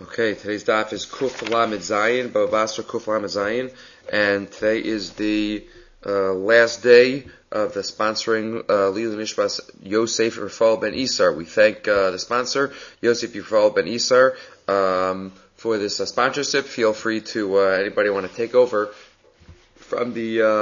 Okay, today's daf is Kuf Lamed Zayin, Bava Basra Kuf Lamed Zayin, and today is the last day of the sponsoring Lili Nishbas Yosef Rafal Ben Isar. We thank the sponsor, Yosef Rafal Ben Isar, for this sponsorship. Feel free to anybody want to take over from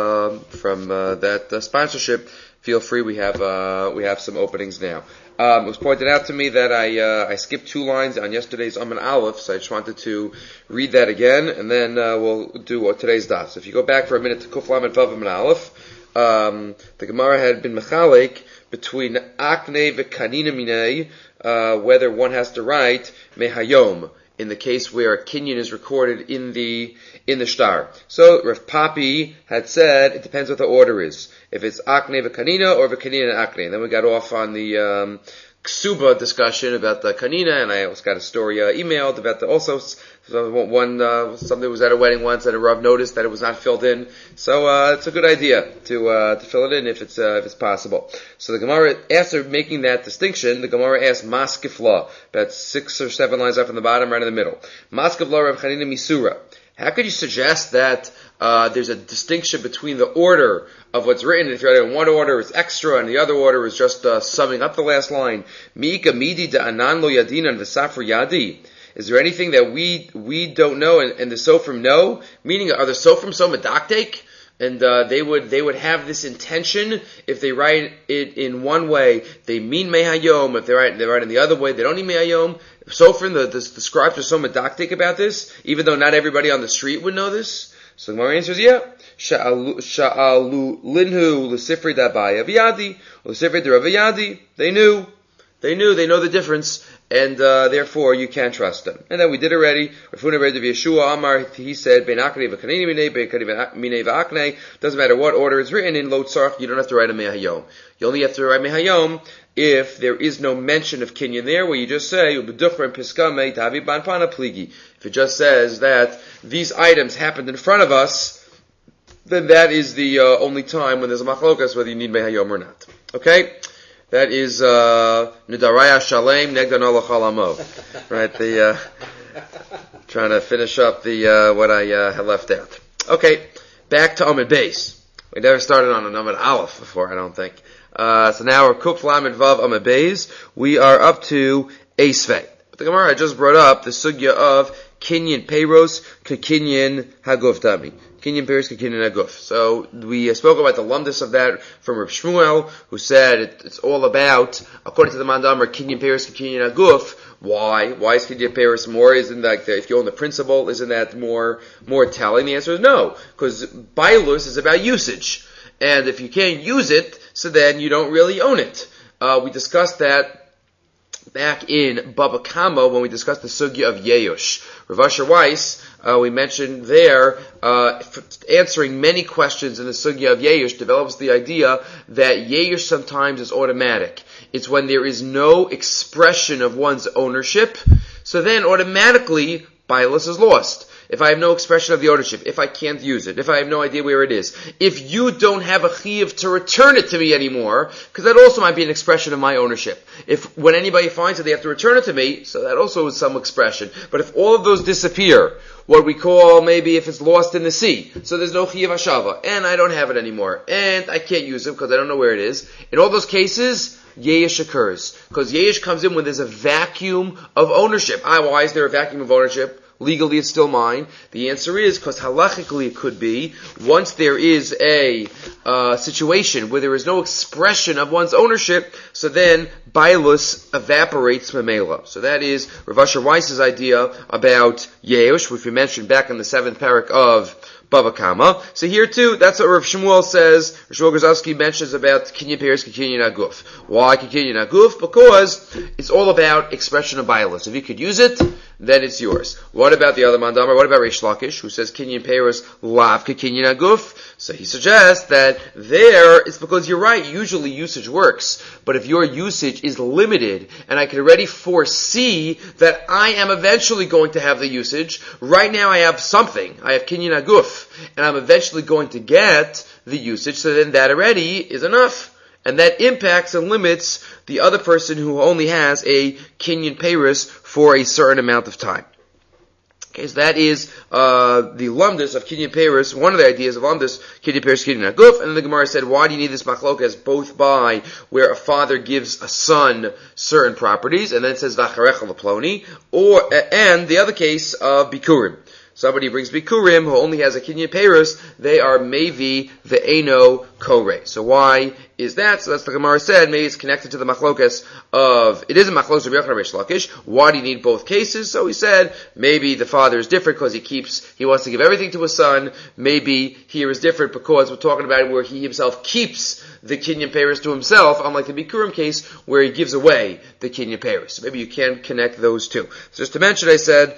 that sponsorship. Feel free. We have some openings now. It was pointed out to me that I skipped 2 lines on yesterday's and Aleph, so I just wanted to read that again, and then we'll do today's daf. So if you go back for a minute to Kuf Lamed Vav and Aleph, the Gemara had been mechalek between Akne v'Kanina Minei, whether one has to write Mehayom in the case where a kinyan is recorded in the shtar. So Rav Papi had said it depends what the order is. If it's Akne v'Kanina or v'Kanina and Akne. And then we got off on the Ksuba discussion about the Kanina, and I also got a story emailed about the something was at a wedding once and a Rav noticed that it was not filled in. So it's a good idea to fill it in if it's possible. So the Gemara, after making that distinction, the Gemara asked Maskifla, about 6 or 7 lines up from the bottom, right in the middle. Maskifla Rav Chanina Misura. How could you suggest that there's a distinction between the order of what's written? If you're in one order, it's extra, and the other order is just summing up the last line. Mi'ika midi da anan lo yadinan v'safra yadi. Is there anything that we don't know and the Sofrim know? Meaning, are the Sofrim so medaktek? And they would have this intention if they write it in one way. They mean mehayom. If they write in the other way, they don't mean mehayom. Sofrim, the scribes are so medaktek about this, even though not everybody on the street would know this. So the Gemara answers, yeah. Sha'alu linhu l'sifri d'abaya v'yadi, l'sifri d'ravayadi. They know the difference, and therefore you can't trust them. And then we did already. Rafuna Red of Yeshua Amar, he said, Ben Akne v'Kanini Minei, Ben Kanini Minei v'Akne. Doesn't matter what order it's written in Lo Tzarch, you don't have to write a Mehayom. You only have to write Mehayom if there is no mention of Kinyan there, where you just say, Ubeduchra and Piskame, Tavi Ban Pana Pligi. If it just says that these items happened in front of us, then that is the only time when there's a machlokas whether you need Mehayom or not. Okay? That is Nidaraya Shalem Negdan Allah Chalamo. Right, trying to finish up the what I had left out. Okay, back to Amud Beis. We never started on an Amud Aleph before, I don't think. So now we're Kuf Lamed Vav Amud Beis. We are up to Eisvei. The Gemara just brought up the sugya of Kinyan Peiros Kinyan Haguf Dami. Kinyan Peiros Kinyan Haguf. So we spoke about the lumdus of that from Rav Shmuel, who said it's all about, according to the Mandamar, Kinyan Peiros Kinyan Haguf. Why? Why is Kinyan Peiros more? Isn't that, if you own the principle, isn't that more telling? The answer is no, because Bailus is about usage. And if you can't use it, so then you don't really own it. We discussed that back in Baba Kama when we discussed the sugya of Yeush. Rav Asher Weiss, we mentioned there, answering many questions in the sugya of Yeush, develops the idea that Yeush sometimes is automatic. It's when there is no expression of one's ownership, so then automatically Bailus is lost. If I have no expression of the ownership, if I can't use it, if I have no idea where it is, if you don't have a chiyuv to return it to me anymore, because that also might be an expression of my ownership. If when anybody finds it, they have to return it to me, so that also is some expression. But if all of those disappear, what we call maybe if it's lost in the sea, so there's no chiyuv hashava, and I don't have it anymore, and I can't use it because I don't know where it is, in all those cases, Yesh occurs. Because Yesh comes in when there's a vacuum of ownership. Why is there a vacuum of ownership? Legally, it's still mine. The answer is because halachically it could be once there is a situation where there is no expression of one's ownership, so then Bailus evaporates memela. So that is Rav Asher Weiss's idea about Yeush, which we mentioned back in the 7th parak of Bava Kama. So here too, that's what Rav Shmuel says. Rav Shmuel Grzowski mentions about Kinyan Peiros Kinyan Haguf. Why Kinyan Haguf? Because it's all about expression of Bailus. If you could use it, then it's yours. What about the other Mandamar? What about Reish Lakish, who says Kinyan Peiros Lav Kinyan Haguf? So he suggests that there, it's because you're right, usually usage works. But if your usage is limited, and I can already foresee that I am eventually going to have the usage, right now I have something. I have Kinyan Haguf. And I'm eventually going to get the usage, so then that already is enough. And that impacts and limits the other person who only has a Kinyan Peiros for a certain amount of time. Okay, so that is the lumdus of Kinyan Peres, one of the ideas of lumdus, Kinyan Peres, Kinyan Aguf, and then the Gemara said, why do you need this machlokas both by where a father gives a son certain properties, and then it says Vacharecha Laploni, and the other case of Bikurim. Somebody brings Bikurim who only has a Kinyan Peres, they are Mevi Ve'eno Kore. So why is that? So that's the Gemara said, maybe it's connected to the machlokas of, it isn't machlokas of Yochanan Reish Lakish. Why do you need both cases? So he said, maybe the father is different because he wants to give everything to his son. Maybe here is different because we're talking about where he himself keeps the Kinyan Peres to himself, unlike the Bikurim case where he gives away the Kinyan Peres. So maybe you can connect those two. So just to mention, I said,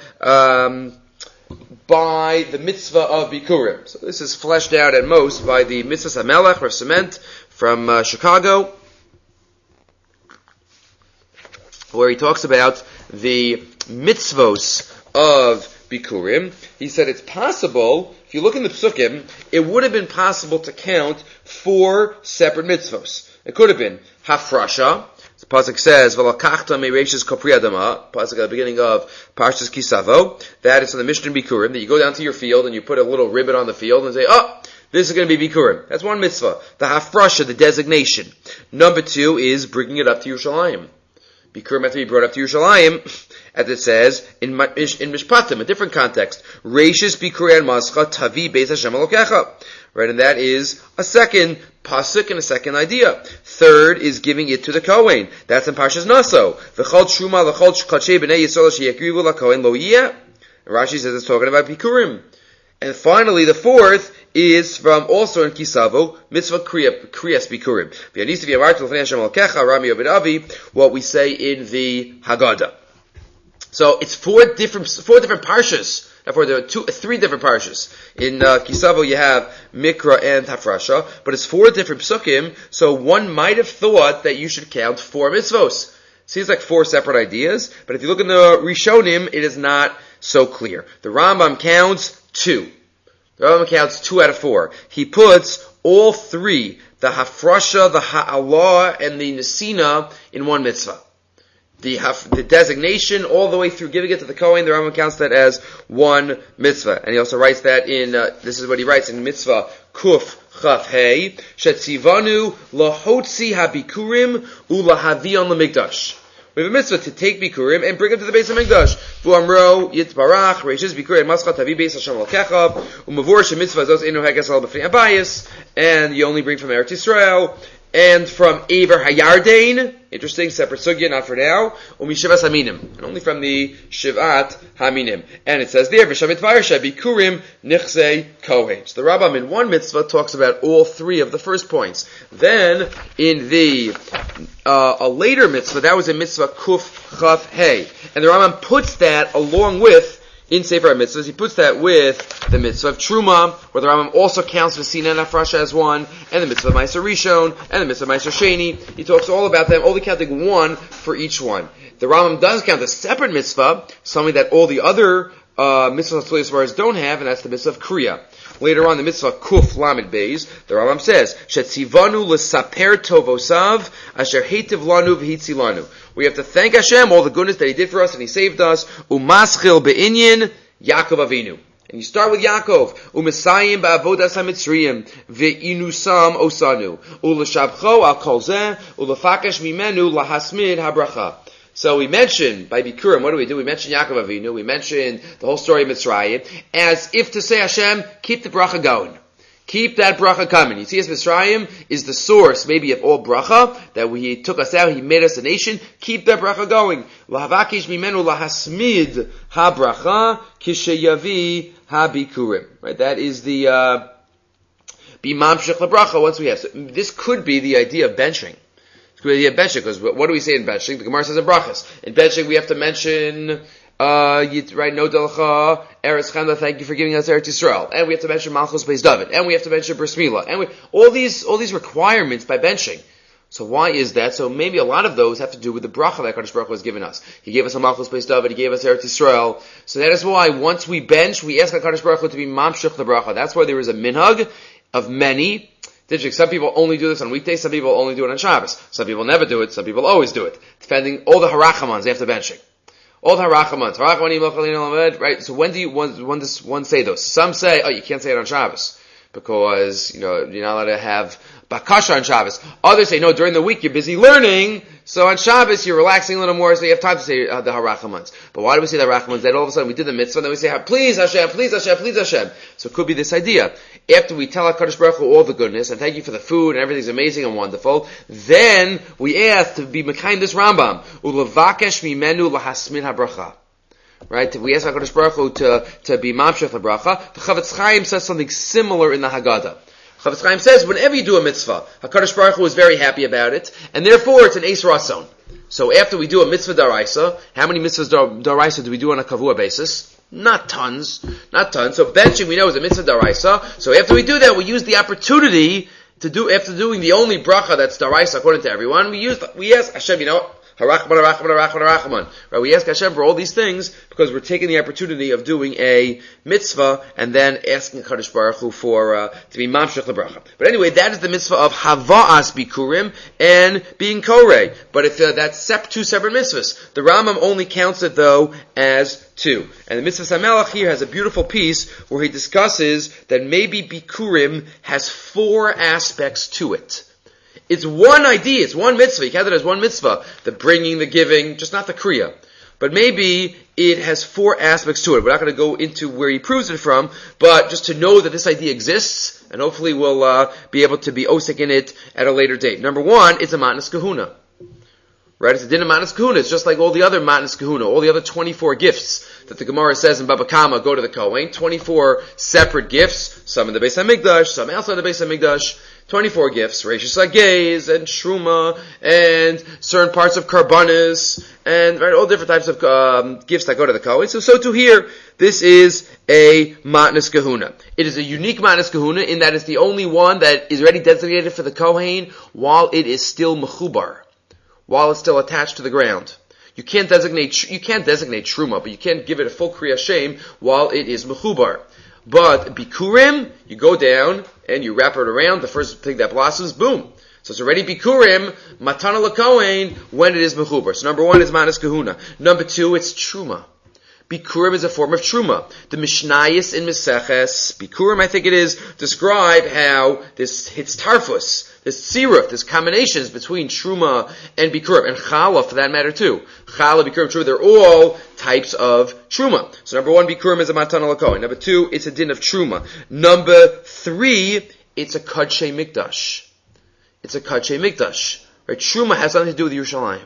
by the mitzvah of Bikurim. So this is fleshed out at most by the Mitzvah Hamelech or Cement from Chicago, where he talks about the mitzvos of Bikurim. He said it's possible, if you look in the Psukim, it would have been possible to count 4 separate mitzvos. It could have been Hafrasha. The pasuk says, "V'lakachta mereishis kopri adama." Pasuk at the beginning of Parshas Kisavo. That is from the Mishnah Bikurim. That you go down to your field and you put a little ribbon on the field and say, "Oh, this is going to be Bikurim." That's one mitzvah. The Hafrasha, the designation. Number 2 is bringing it up to Yerushalayim. Bikurim have to be brought up to Yerushalayim, as it says in Mishpatim, a different context. Reishis Bikurim and Mascha Tavi Beis Hashem Elokecha. Right, and that is a second pasuk and a second idea. Third is giving it to the Kohen. That's in Parshas Naso. V'chol Truma l'chol kachei b'nei Yisrael sheyakrivu l'Kohen lo yiyeh. Rashi says it's talking about Bikurim. And finally, the fourth is from also in Kisavo, mitzvah kriyas Bikurim. V'yanisi v'yamartu l'fnei Hashem Elokecha, Rami Obed Avi, what we say in the Haggadah. So it's four different parshas. Therefore, there are 3 different parshas. In Kisavo, you have Mikra and Hafrasha, but it's 4 different psukim. So one might have thought that you should count 4 mitzvos. Seems like 4 separate ideas, but if you look in the Rishonim, it is not so clear. The Rambam counts 2. The Rambam counts 2 out of 4. He puts all 3, the Hafrasha, the Ha'alah, and the Nesina, in one mitzvah. The designation all the way through giving it to the Kohen, the Rambam counts that as one mitzvah. And he also writes that in, this is what he writes in mitzvah Kuf Chaf Hey, Shetzivanu lahotzi habikurim ulahavion lemikdash. We have a mitzvah to take Bikurim and bring them to the base of Mikdash. V'amro yitbarach reishes Bikurim maschat tavi beis Hashem Elokecha u'mavur shemitzvah zos enu heges al b'fnei abayis, and you only bring from Eretz Yisrael and from Aver Hayardain. Interesting, separate sugya, not for now. Umishivas Haminim, and only from the Shivat Haminim. And it says there, V'shamit Varsha Bikurim Nichsei Kohen. So the Rambam in one mitzvah talks about all 3 of the first points. Then in the a later mitzvah, that was a mitzvah Kuf Chaf Hey, and the Rambam puts that along with, in Sefer HaMitzvahs, he puts that with the mitzvah of Truma, where the Rambam also counts Vesina and Hafrasha as one, and the mitzvah of Meiser Rishon, and the mitzvah of Meiser Sheni. He talks all about them, only counting 1 for each one. The Rambam does count a separate mitzvah, something that all the other mitzvahs of don't have, and that's the mitzvah of Kriya. Later on, the mitzvah Kuf Lamed Beis, the Rambam says, Shetzivanu l'saper tovosav, asher heitiv lanu v'hitzi lanu. We have to thank Hashem, all the goodness that He did for us and He saved us. Umaschil be'inyin, Yaakov Avinu. And you start with Yaakov. U'mesayim ba'avodas ha'mitzriyim, ve'inusam osanu. U'l'shabcho al kol zeh, u'l'fakesh mimenu lahasmid habracha. So we mention, by Bikurim, what do? We mention Yaakov Avinu, we mention the whole story of Mitzrayim, as if to say, Hashem, keep the bracha going. Keep that bracha coming. You see, as Mitzrayim is the source, maybe, of all bracha, that He took us out, He made us a nation, keep that bracha going. Lahavakish mimenu lahasmid ha-bracha, kisheyavi ha-bikurim. Right, that is the, bimamshech la-bracha, once we have. So this could be the idea of benching. Because what do we say in benching? The Gemara says in brachas. In benching, we have to mention, right, no delcha, Eretz Chemda, thank you for giving us Eretz Yisrael. And we have to mention Malchus Beis David. And we have to mention Bris Milah. And all these requirements by benching. So why is that? So maybe a lot of those have to do with the bracha that HaKadosh Baruch Hu has given us. He gave us a Malchus Beis David, He gave us Eretz Yisrael. So that is why once we bench, we ask HaKadosh Baruch Hu to be mamshich the bracha. That's why there is a minhag of many. Some people only do this on weekdays, some people only do it on Shabbos. Some people never do it, some people always do it. Depending, all the harachamans after benching. All the harachamans. Right? So when does one say those? Some say, oh, you can't say it on Shabbos. Because, you're not allowed to have bakasha on Shabbos. Others say, no, during the week you're busy learning, so on Shabbos you're relaxing a little more, so you have time to say the harachamans. But why do we say the harachamans? Then all of a sudden we did the mitzvah, and then we say, please Hashem, please Hashem, please Hashem. So it could be this idea. After we tell HaKadosh Baruch Hu all the goodness, and thank you for the food, and everything's amazing and wonderful, then we ask to be mekayim this Rambam, ulavakesh mimenu lahasmin habracha. Right? We ask HaKadosh Baruch Hu to be mamshech lebracha. The Chavetz Chaim says something similar in the Haggadah. Chavetz Chaim says, whenever you do a mitzvah, HaKadosh Baruch Hu is very happy about it, and therefore it's an Eis Rason. So after we do a mitzvah daraisa, how many mitzvahs daraisa do we do on a kavua basis? Not tons. So benching we know is a mitzvah daraisa. So after we do that, we use the opportunity to do, after doing the only bracha that's daraisa according to everyone, we ask Hashem, Harachman. Right? We ask Hashem for all these things because we're taking the opportunity of doing a mitzvah and then asking Kadosh Baruch Hu for to be mamshech lebracha. But anyway, that is the mitzvah of hava'as bikurim and being korei. But if that's two separate mitzvahs, the Rambam only counts it though as two. And the Mitzvah Samelach here has a beautiful piece where he discusses that maybe bikurim has four aspects to it. It's one idea, it's one mitzvah. You count it as one mitzvah. The bringing, the giving, just not the kriya. But maybe it has four aspects to it. We're not going to go into where he proves it from, but just to know that this idea exists, and hopefully we'll be able to be osik in it at a later date. Number one, it's a matnas kahuna. Right? It's a din of matnas kahuna. It's just like all the other matnas kahuna, all the other 24 gifts that the Gemara says in Baba Kama go to the Kohen. 24 separate gifts, some in the Beis HaMikdash, some outside the Beis HaMikdash. 24 gifts, Reishis Hagez, and Shruma, and certain parts of Karbanis, and right, all different types of gifts that go to the Kohen. So too here, this is a Matnas Kahuna. It is a unique Matnas Kahuna in that it's the only one that is already designated for the Kohen while it is still Mechubar, while it's still attached to the ground. You can't designate Shruma, but you can't give it a full Kriya Shem while it is Mechubar. But Bikurim, you go down and you wrap it around, the first thing that blossoms, boom. So it's already Bikurim, Matana L'Kohen, when it is Mechubar. So number one is Manas Kahuna. Number two, it's Truma. Bikurim is a form of Truma. The Mishnayos in Meseches, Bikurim I think it is, describe how this hits Tarfus, this tziruf, this combinations between Truma and Bikurim, and Chala for that matter too. Chala, Bikurim, Truma, they're all types of Truma. So number one, Bikurim is a Matana L'Kohen. Number two, it's a din of Truma. Number three, it's a Kadshe Mikdash. It's a Kadshe Mikdash. Right? Truma has something to do with Yerushalayim.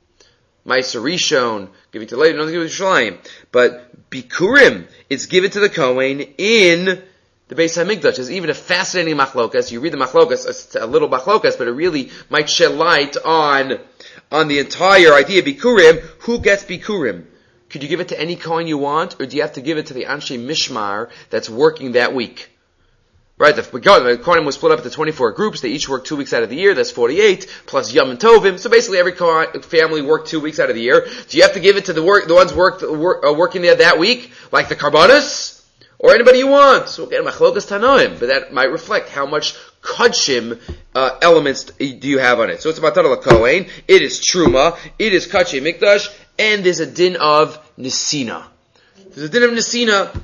Ma'aser Rishon, giving to later, nothing to do with Yerushalayim. But Bikurim, it's given to the Kohen in the Beis HaMikdash. There's even a fascinating machlokas. You read the machlokas, it's a little machlokas, but it really might shed light on the entire idea of Bikurim. Who gets Bikurim? Could you give it to any Kohen you want, or do you have to give it to the Anshe Mishmar that's working that week? Right, the Kohanim was split up into 24 groups. They each work 2 weeks out of the year. That's 48, plus Yom and Tovim. So basically every family worked 2 weeks out of the year. Do you have to give it to the ones working there that week? Like the Karbanis? Or anybody you want? So again, Machlokas Tanoim. But that might reflect how much Kodshim elements do you have on it. So it's about Matana L'Kohen. It is Truma. It is Kadshe Mikdash. And there's a din of Nesina. There's a din of Nesina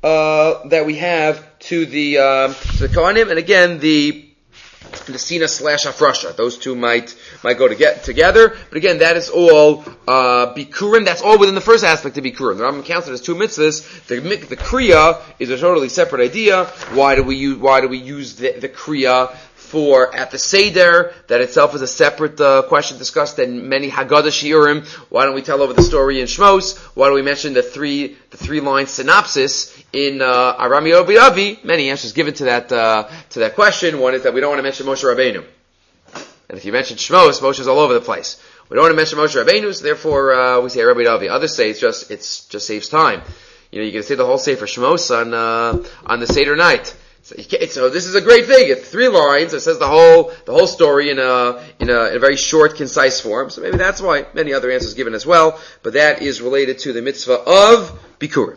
that we have to the Kohanim, and again the Nesina / Afrasha. Those two might go together, but again that is all Bikurim. That's all within the first aspect of Bikurim. The Rambam counts it as two mitzvahs. The Kriya is a totally separate idea. Why do we use the Kriya for at the Seder? That itself is a separate question discussed in many Haggadah Shiurim. Why don't we tell over the story in Shmos? Why do we mention the three line synopsis in Aram Yobi Avi? Many answers given to that question. One is that we don't want to mention Moshe Rabbeinu, and if you mention Shmos, Moshe's all over the place. We don't want to mention Moshe Rabbeinu, so therefore we say Rabbi Avi. Others say it just saves time. You can say the whole Sefer Shmos on the Seder night. So this is a great thing. It's 3 lines. It says the whole story in a very short, concise form. So maybe that's why many other answers given as well. But that is related to the mitzvah of Bikurim.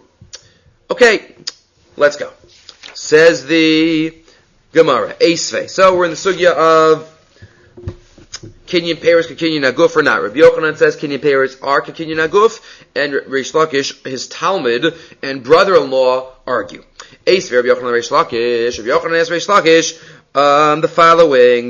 Okay, let's go. Says the Gemara, Eisvei. So we're in the sugya of Kinyan Peres Kinyan Naguf or not. Rabbi Yochanan says Kinyan Peres are Kinyan Naguf, and Reish Lakish, his Talmud and brother-in-law, argue. Ace Rabbi Yochanan Reish Lakish. Rabbi Yochanan asks Reish Lakish the following: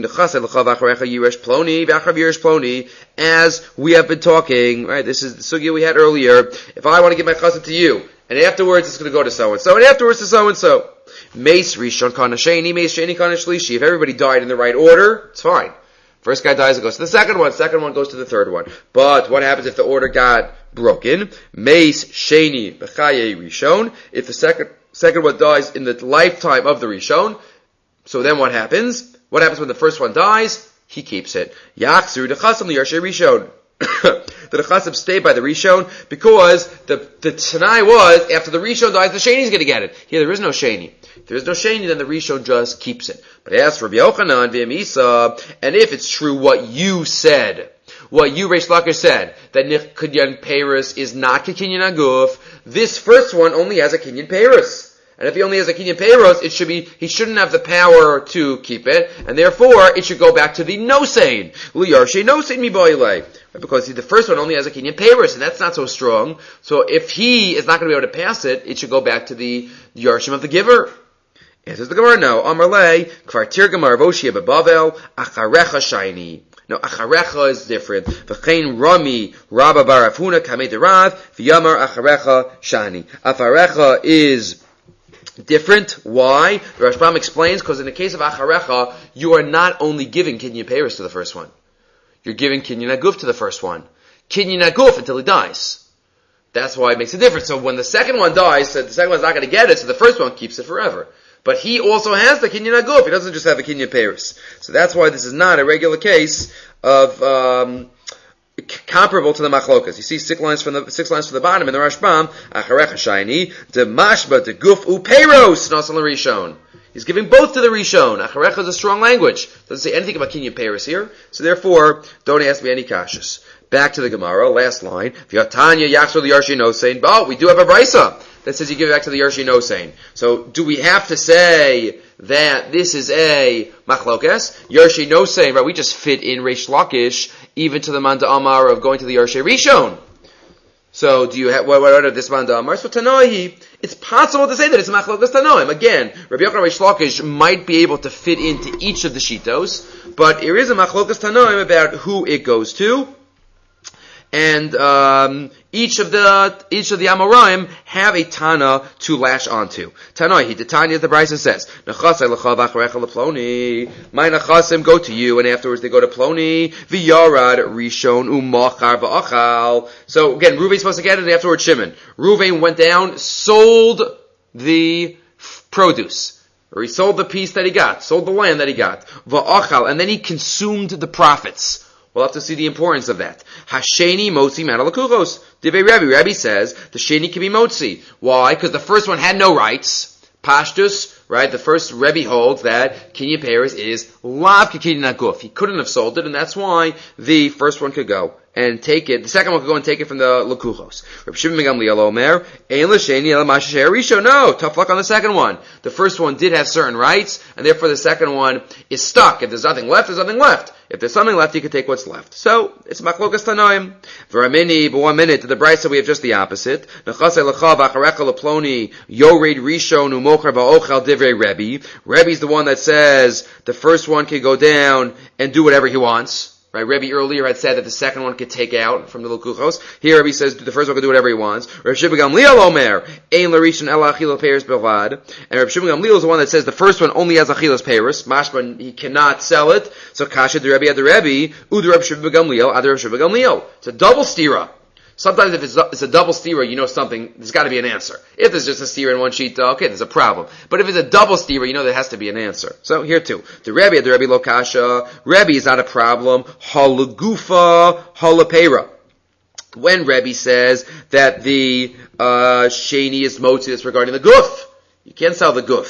as we have been talking, right? This is the sugya we had earlier. If I want to give my chassid to you, and afterwards it's going to go to so and so, and afterwards to so and so. Mace Rishon Kana Sheni, Mace Sheni Kana Shlishi. If everybody died in the right order, it's fine. First guy dies, it goes to the second one goes to the third one. But what happens if the order got broken? Mace Sheni B'chaye Rishon. If the second one dies in the lifetime of the Rishon, so then what happens? What happens when the first one dies? He keeps it. Yachzur Dechasim Liyarshe Rishon. The Dechasim stay by the Rishon because the Tanai was, after the Rishon dies, the Sheni's going to get it. Here there is no Sheni. If there is no Sheni, then the Rishon just keeps it. But as for Rabbi Yochanan, V'yamisa, and if it's true what you said, what you, Reish Lakish, said, that Kinyan Peres is not Kinyan Aguf, this first one only has a Kinyan Peres. And if he only has a Kinyan Peres, he shouldn't have the power to keep it, and therefore it should go back to the Nosein. Liyarshe Nosein Miboile. Because the first one only has a Kinyan Peres, and that's not so strong. So if he is not going to be able to pass it, it should go back to the Yarshim of the giver. Answers the Gemara, no. Amarle, Kvartir Gemara Voshia Bebavel, Acharecha Shiny. No, Acharecha is different. V'chein Rami, Rabba Barafuna, Kamei Derav, V'yamar Acharecha Shani. Acharecha is different. Why? The Rashbam explains, because in the case of Acharecha, you are not only giving Kinyan Peres to the first one. You're giving Kinyan Aguf to the first one. Kinyan Aguf until he dies. That's why it makes a difference. So when the second one dies, so the second one's not going to get it, so the first one keeps it forever. But he also has the Kinyan Aguf. He doesn't just have a Kinyan Peres. So that's why this is not a regular case of comparable to the machlokas. You see 6 lines from the bottom in the Rashbam. Acharecha shayni de mashba de guf uperos nasal rishon. He's giving both to the Rishon. Acharecha is a strong language. Doesn't say anything about Kinyan Peres here. So therefore, don't ask me any kashas. Back to the Gemara, last line. V'yatanya yachzor liyarshi nosein. Oh, we do have a brisa that says you give it back to the yarshi nosein. So do we have to say that this is a machlokes? Yarshi nosein, right? We just fit in Reish Lakish even to the Manda Amar of going to the Yarshi Rishon. So do you have what are this Manda Amar? So Tanoihi, it's possible to say that it's Machlokes Tanoim. Again, Rabbi Yochanan Reish Lakish might be able to fit into each of the shitos, but there is a Machlokes Tanoim about who it goes to. And each of the Amoraim have a Tana to latch onto. Tanoi, the Tanya, the Brisa says, Nechasai l'chav acharecha leploni. My Nechasim go to you, and afterwards they go to Ploni. V'yarad rishon umachar v'achal. So again, Reuven's supposed to get it, and afterwards Shimon. Reuven went down, sold the produce. Or he sold the piece that he got, sold the land that he got. V'achal, and then he consumed the profits. We'll have to see the importance of that. Hasheni motzi manalakuchos. Divei Rabbi says the sheni can be motzi. Why? Because the first one had no rights. Pashtus, right? The first Rebbe holds that Kinyan Peres is lav Kinyan Aguf. He couldn't have sold it, and that's why the first one could go and take it. The second one could go and take it from the Lakuchos. Rabbi Shimon ben Gamliel Omer, Ein l'sheni el mashasher rishon. No, tough luck on the second one. The first one did have certain rights, and therefore the second one is stuck. If there's nothing left, there's nothing left. If there's something left, you can take what's left. So, it's Machlokas Tanoim. V'ramini, but 1 minute, to the Brisa we have just the opposite. Nechasei l'chav acharecha leploni, yored rishon umocher va'ochel divrei Rebbe. Rebbe's the one that says the first one can go down and do whatever he wants. Right, Rebbe earlier had said that the second one could take out from the Lukuchos. Here Rebbe says the first one could do whatever he wants. Reb Shimon Gamliel Omer, Ein l'rishon ela achilas peres belvad. And Reb Shimon Gamliel is the one that says the first one only has achilas peres. Mashman, he cannot sell it. So kasha the Rebbe ad the Rebbe, u'd Reb Shimon Gamliel ad Reb Shimon Gamliel. It's a double stira. Sometimes if it's a double stira, you know something, there's got to be an answer. If there's just a stira in one sheet, okay, there's a problem. But if it's a double stira, you know there has to be an answer. So here too. The Rebbe Lokasha, Rebbe is not a problem. Halagufa, halapera. When Rebbe says that the sheni is motzi, that's regarding the guf. You can't sell the guf.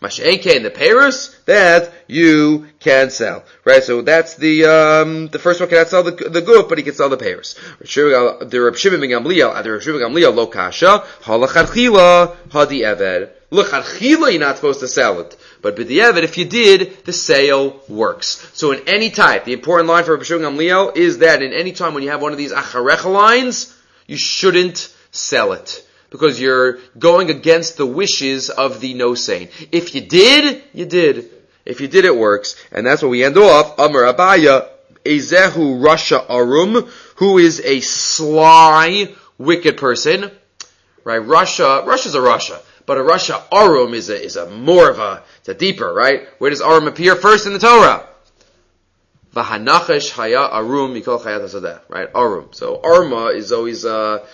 Mash'enke and the Paris, that you can sell. Right? So that's the first one cannot sell the goof, but he can sell the Paris. The Reb Shimon ben Gamliel, lo kasha, halachadchila, hadi eved. L'chadchila, you're not supposed to sell it. But b'di'evet, if you did, the sale works. So in any type, the important line for Reb Shimon Gamliel is that in any time when you have one of these acharecha lines, you shouldn't sell it. Because you're going against the wishes of the no-sain. If you did, you did. If you did, it works. And that's what we end off. Amar Abaya, Ezehu Rasha Arum, who is a sly, wicked person. Right? Russia's a Russia. But a Rasha Arum is a more of it's a deeper, right? Where does Arum appear first in the Torah? V'hanachash haya Arum mikol chayat hasadeh. Right? Arum. So Arma is always,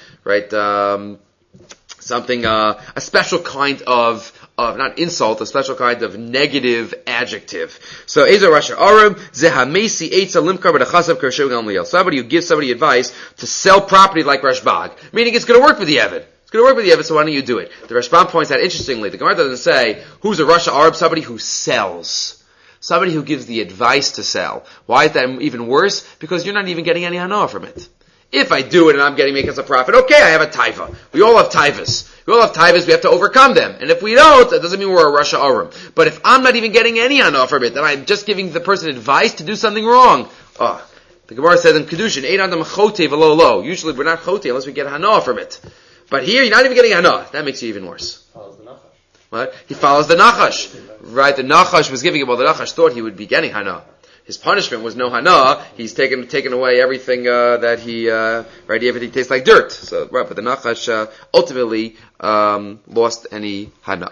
something, a special kind of not insult, a special kind of negative adjective. So, Ezer Rasha Arum, Zehamesi Eitza Limkar B'Achasav Kershev Gamliel. Somebody who gives somebody advice to sell property like Rashbag. Meaning it's going to work with the Evid. It's going to work with the Evid, so why don't you do it? The Rashbam points out, interestingly, the Gemara doesn't say, who's a Rasha Arab? Somebody who sells. Somebody who gives the advice to sell. Why is that even worse? Because you're not even getting any hana from it. If I do it and I'm making us a profit, okay, I have a taifa. We all have taifas. We have to overcome them. And if we don't, that doesn't mean we're a Rasha Arum. But if I'm not even getting any hana from it, then I'm just giving the person advice to do something wrong. The Gemara says in Kedushin, Ein Adam chote v'lo lo. Usually we're not chote unless we get hana from it. But here, you're not even getting hana. That makes you even worse. Follows the Nachash. What? He follows the Nachash. Right? The Nachash was giving him, the Nachash thought he would be getting hana. His punishment was no hana. He's taken away everything that he everything tastes like dirt. So right, but the Nachash ultimately lost any hana.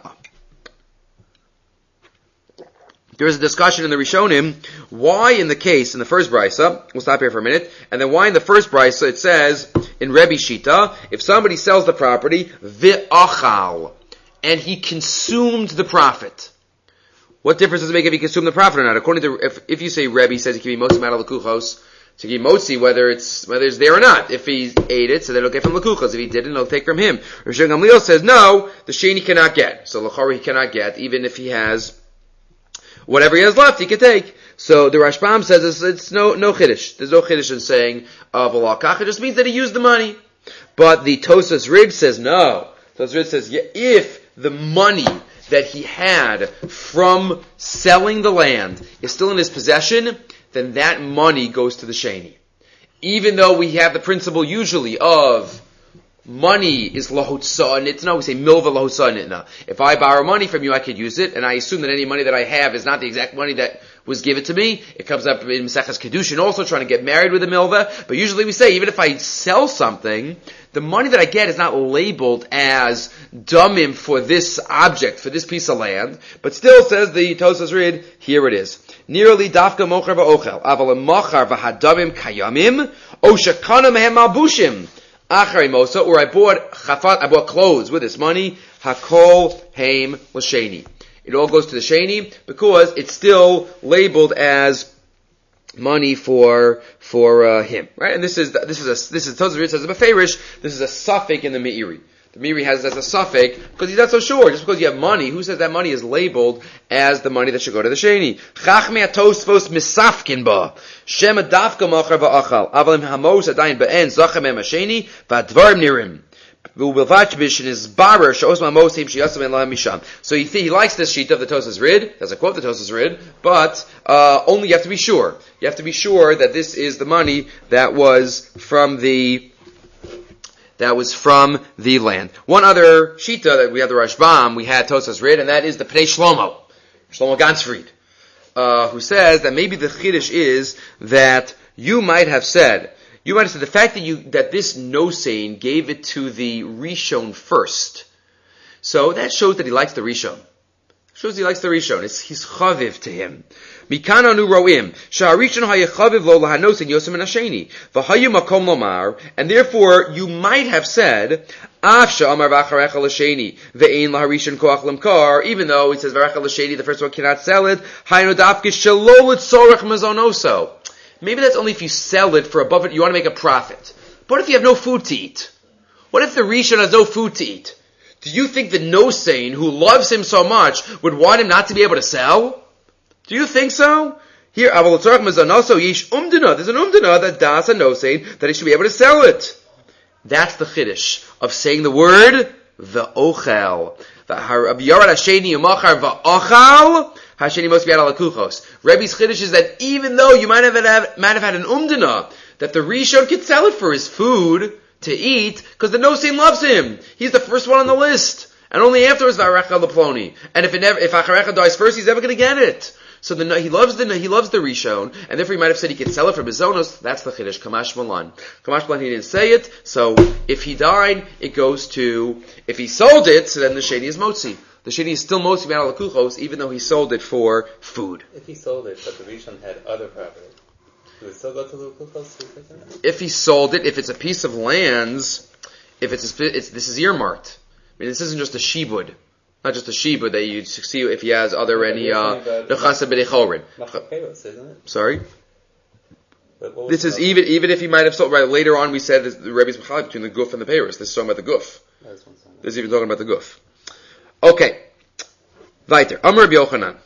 There is a discussion in the Rishonim why in the first brisa, we'll stop here for a minute, and then why in the first brisa it says in Rebbe Shita, if somebody sells the property v'achal and he consumed the profit. What difference does it make if he consumed the profit or not? According to, if you say Rebbe says he can be motzi out of lakuchos, to give motzi whether it's there or not. If he ate it, so then it'll get from lakuchos. If he didn't, it'll take from him. Rosh Gamliel says no, the sheni cannot get. So l'chara he cannot get, even if he has whatever he has left, he can take. So the Rashbam says it's no chiddush. There's no chiddush in saying v'lakach. It just means that he used the money. But the Tosas Rid says no. Tosas Rid says if the money that he had from selling the land is still in his possession, then that money goes to the sheni. Even though we have the principle usually of money is lahutsa nitna, we say milva lahutsa nitna. If I borrow money from you, I could use it, and I assume that any money that I have is not the exact money that was given to me. It comes up in Maseches Kedushin also, trying to get married with a milva. But usually we say, even if I sell something, the money that I get is not labeled as damim for this object, for this piece of land, but still says the Tosas Rid, here it is. Nearly dafka mocher va'ochel, aval mochar v'hadamim kayamim, o shekana mehem malbushim. Achari mosa, or I bought clothes with this money, hakol heim l'sheni. It all goes to the sheni because it's still labeled as money for him, right? And this is Tosas Rid says a beferish. This is a suffix in the Meiri. The Meiri has it as a suffix because he's not so sure. Just because you have money, who says that money is labeled as the money that should go to the sheni? Chachmei Tosfos misafkin ba shema dafka machar va'achal avalim hamos adayin be'en zachem em hasheni va'dvarim nirim. So he likes this sheet of the Tosas Rid. There's a quote the Tosas Rid, but only you have to be sure. You have to be sure that this is the money that was from the land. One other shita that we have the Rashbam, we had Tosas Rid, and that is the Pnei Shlomo Gansfried, who says that maybe the chiddush is that you might have said the fact that this no-sain gave it to the Rishon first. So that shows that he likes the Rishon. He's chaviv to him. Mikan anu roim sha'arishon hayechaviv lo lahanosin yosem and hasheni v'hayu makom lomar, and therefore you might have said af sha'amar v'acharecha l'sheni ve'ein laharishon koach lemkar, even though it says v'acharecha l'sheni, the first one cannot sell it. Hayno dafke shelo l'tzorech mazonoso. Maybe that's only if you sell it for above it, you want to make a profit. What if you have no food to eat? What if the Rishon has no food to eat? Do you think the Nosein, who loves him so much, would want him not to be able to sell? Do you think so? Here, there's an umdina that das a Nosein, that he should be able to sell it. That's the chiddush of saying the word v'ochel. Rebbe's chiddush is that even though you might have had an umdina, that the Rishon could sell it for his food to eat, because the Nosein loves him. He's the first one on the list. And only afterwards, v'arecha leploni. And if Acharecha dies first, he's never going to get it. So he loves the Rishon, and therefore he might have said he could sell it for Bizonos. That's the Chiddush, Kamash Malan. Kamash Malan, he didn't say it, so if he died, it goes to, if he sold it, so then the Sheni is Motzi. The Sheni is still Motzi Ma'al Kuchos, even though he sold it for food. If he sold it, but the Rishon had other property, would it still go to the Kuchos? If he sold it, if it's a piece of lands, this is earmarked. I mean, this isn't just a shibud. Not just a shibud that you see if he has other any nechasa b'dechorin. Isn't it? Sorry. This is even if he might have sold. Right later on, we said this, the Rebbe's machalik between the guf and the peiros. This is talking about the guf. This is even talking about the guf. Okay. Weiter. Amar Rabbi Yochanan.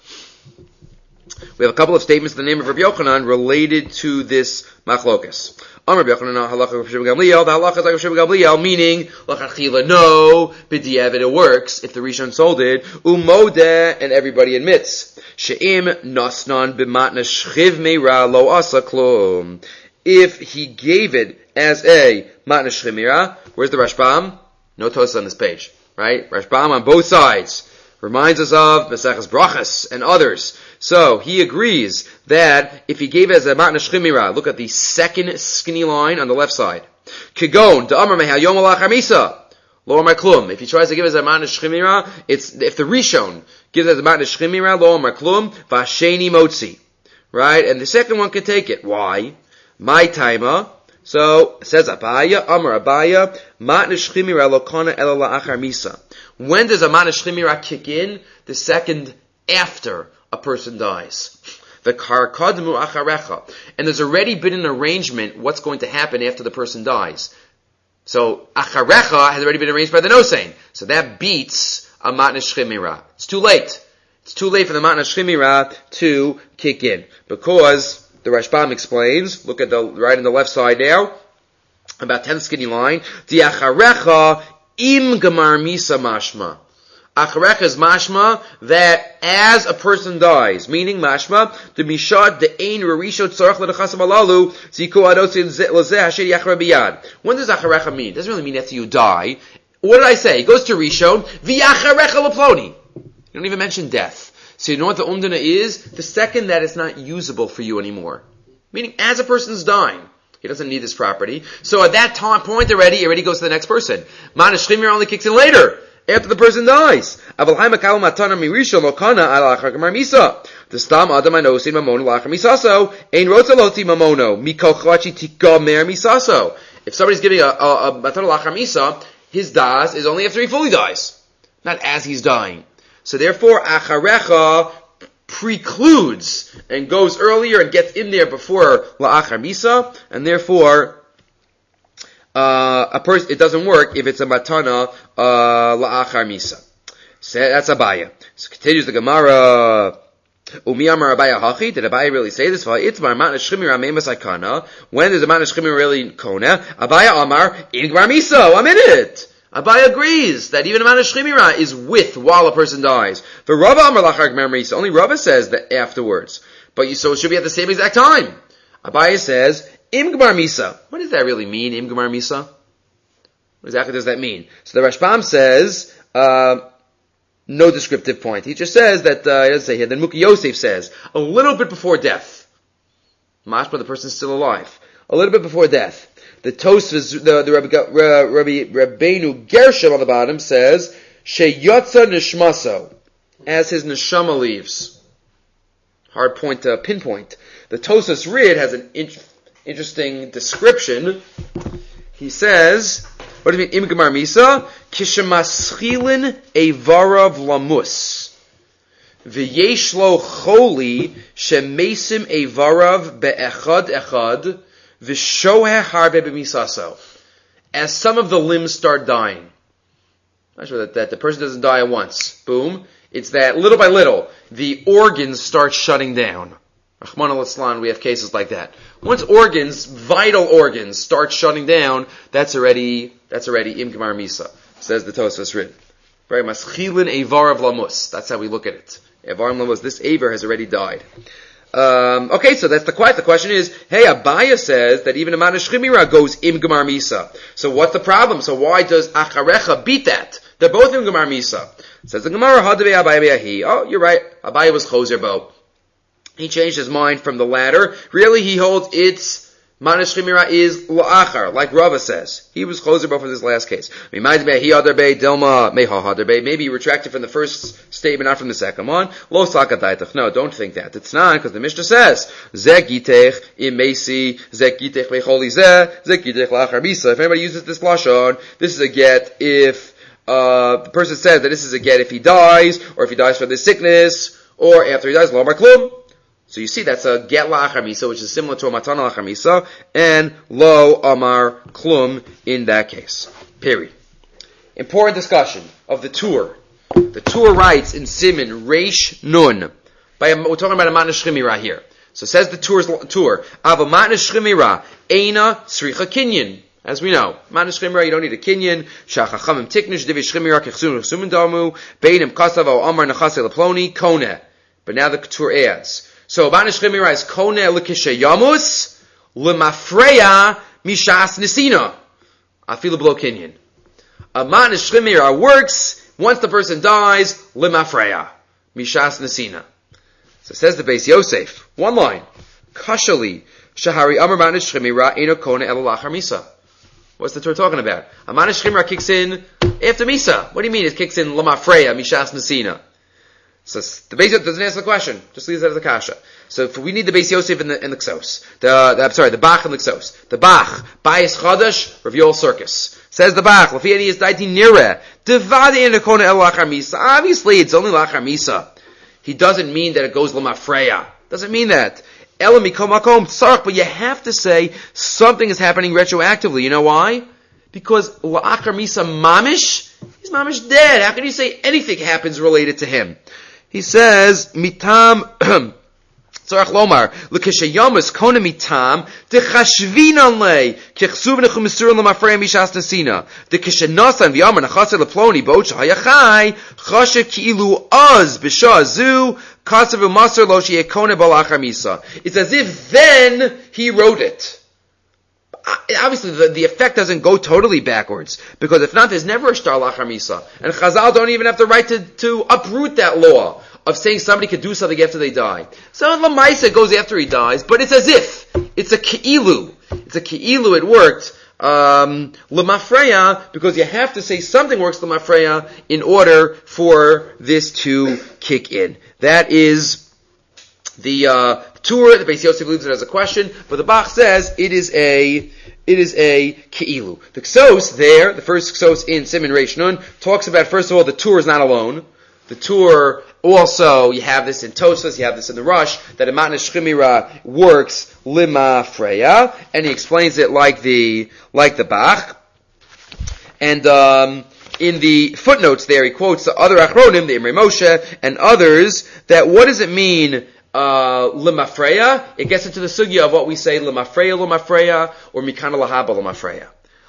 We have a couple of statements in the name of Rabbi Yochanan related to this machlokas. Amar Rabbi Yochanan, halacha Rabbi Shimon Gamliel. The halacha is like Rabbi Shimon Gamliel, meaning lachachila, no, b'diavad it works if the Rishon sold it. Umodeh, and everybody admits. She'im nasnan b'matna shchiv meira lo asa klum. If he gave it as a matna shchiv meira, where's the Rashbam? No toast on this page, right? Rashbam on both sides. Reminds us of Maseches Brachas and others. So, he agrees that if he gave it as a matna shchimira, look at the second skinny line on the left side. Kigon, da'amar meha yom alach hamisa, lo amar klum. If he tries to give it as a matna shchimira, if the Rishon gives it as a matna shchimira, lo amar klum, v'asheni motzi. Right? And the second one can take it. Why? My taima. So, says Abaya, Amar Abaya, matna shchimira lo kana ela la'achar misa. When does a matna shchimira kick in? The second after a person dies. The karkadmu acharecha. And there's already been an arrangement what's going to happen after the person dies. So, acharecha has already been arranged by the Nosein. So that beats a matna shchimira. It's too late. It's too late for the matna shchimira to kick in. Because the Rashbam explains, look at the right on the left side now, about 10th skinny line, Di acharecha im gamar misa mashma. Acharecha is mashma that as a person dies, meaning mashma, the mishad, the ein rarisho tzarach l'nechasam alalu, ziku adotzin lezeh hasher yachra biyad. When does acharecha mean? It doesn't really mean after you die. What did I say? It goes to Rishon, v'acharecha leploni. You don't even mention death. So you know what the umdana is? The second that it's not usable for you anymore. Meaning, as a person's dying, he doesn't need this property. So at that point already goes to the next person. Matna shchimira only kicks in later, after the person dies. The stam adam anosin mamono lachar misaso, ein rotza loti mamono, mikol chachi tikamer misaso. If somebody's giving a matana lachar misa, his das is only after he fully dies, not as he's dying. So therefore, acharecha precludes and goes earlier and gets in there before la'achar misa, and therefore it doesn't work if it's a matana la'achar misa. So that's Abaya. So continues the Gemara. Umi amar Abaya hachi. Did Abaya really say this? When does a matna shchimira really kona? Abaya amar in gmar misa. I'm in it. Abai agrees that even a matna shchimira is with while a person dies. For Rava amar lachar gmar misa, only Rava says that afterwards. So it should be at the same exact time. Abai says im gmar misa. What does that really mean? Im gmar misa. What exactly does that mean? So the Rashbam says no descriptive point. He just says that he doesn't say here. Then Muki Yosef says a little bit before death. Mashma, the person is still alive. A little bit before death. The Tosfos, the Rabbeinu Gershom on the bottom says, Sheyotza nishmaso, as his neshama leaves. Hard point to pinpoint. The Tosfos Rid has an interesting description. He says, what do you mean, Im Gemar Misa? Kishemaschilin evarav lamus. V'yesh lo choli shemesim evarav be'echad echad. As some of the limbs start dying. Not sure that the person doesn't die at once. Boom. It's that little by little, the organs start shutting down. Rahman al-Islam, we have cases like that. Once organs, vital organs, start shutting down, that's already im gemar misa, says the Tosfos Rid. Right? Maschilin evar of lamus. That's how we look at it. Evar lamus. This aver has already died. Okay, so that's the question. The question is, hey, Abaya says that even a manish chimira goes im gemar misa. So what's the problem? So why does acharecha beat that? They're both im gemar misa. Says the Gemara, Hadavei Abaya be'ahi. Oh, you're right. Abaya was choser bo. He changed his mind from the latter. Really, he holds it's manish chimira is la'achar, like Rava says. He was choser bo for this last case. Maybe he retracted from the first statement, not from the second one. Lo sakataitach. No, don't think that. It's not, because the Mishnah says, Zekitech imesi, Zekitech mecholi zeh, Zekitech la'achar misa. If anybody uses this lashon, this is a get if the person says that this is a get if he dies, or if he dies from this sickness, or after he dies, lo amar klum. So you see that's a get la'achar misa, which is similar to a matana la'achar misa, and lo amar klum in that case. Period. Important discussion of the Tur. The Tur writes in Siman Reish Nun. We're talking about a manish chimira here. So says the Tur, Ava manish chimira, eina sricha kinyan. As we know, manish chimira, you don't need a kinyan. Shachachamim tiknish divish chimira kechsumin damu beinim kasav o amar nachase leploni kone. But now the Tur adds. So manish chimira is kone lekishayamus lemafreya mishas nisina. Afilu below kinyan. A manish chimira works once the person dies lemafreya mishas nisina. So says the Beis Yosef, one line, kashali shahari amar manish chimira eno kone el lachar misa. What's the Torah talking about? A manish chimira kicks in after misa. What do you mean it kicks in lemafreya mishas nisina? So the Beis Yosef doesn't answer the question. Just leaves that as a kasha. So if we need the Beis Yosef in the Ksos. The Bach and the Ksos. The Bach, Bayis Chadash, Rav Yoel Circus. Says the Bach, Lafi Ani is daiti nire. Devade in the kona el lachar misa. Obviously it's only lachar misa. He doesn't mean that it goes lemafreya. Doesn't mean that. Ela mikom makom tzarach, but you have to say something is happening retroactively. You know why? Because lachar misa mamish, he's mamish dead. How can you say anything happens related to him? He says, mitam, tzarach lomar, l'keshayamus kona mitam, dechashvinan le, kechsuv nechum misurin lemafreya mishas nasina, dekeshanasan v'yamar nachase leploni, boch hayachai, chashe ki'ilu az, b'shah zu, kasav u'masar lo sheyeh kona balachar misa. It's as if then he wrote it. Obviously, the effect doesn't go totally backwards, because if not, there's never a shtar lachar misa, and Chazal don't even have the right to uproot that law of saying somebody could do something after they die. So Lamaisa goes after he dies, but it's as if it's a keilu. It's a keilu. It worked lemafreya, because you have to say something works lemafreya in order for this to kick in. That is the Tur. The Beis Yosef leaves it as a question, but the Bach says it is a keilu. The Ksos there, the first Ksos in Siman Reish Nun, talks about, first of all, the Tur is not alone. The Tur also, you have this in Tosfos, you have this in the Rush, that a manish chimira works lemafreya, and he explains it like the Bach. And in the footnotes there, he quotes the other Achronim, the Imrei Moshe, and others, that what does it mean lemafreya? It gets into the sugya of what we say lemafreya, or mikana lahaba lemafreya.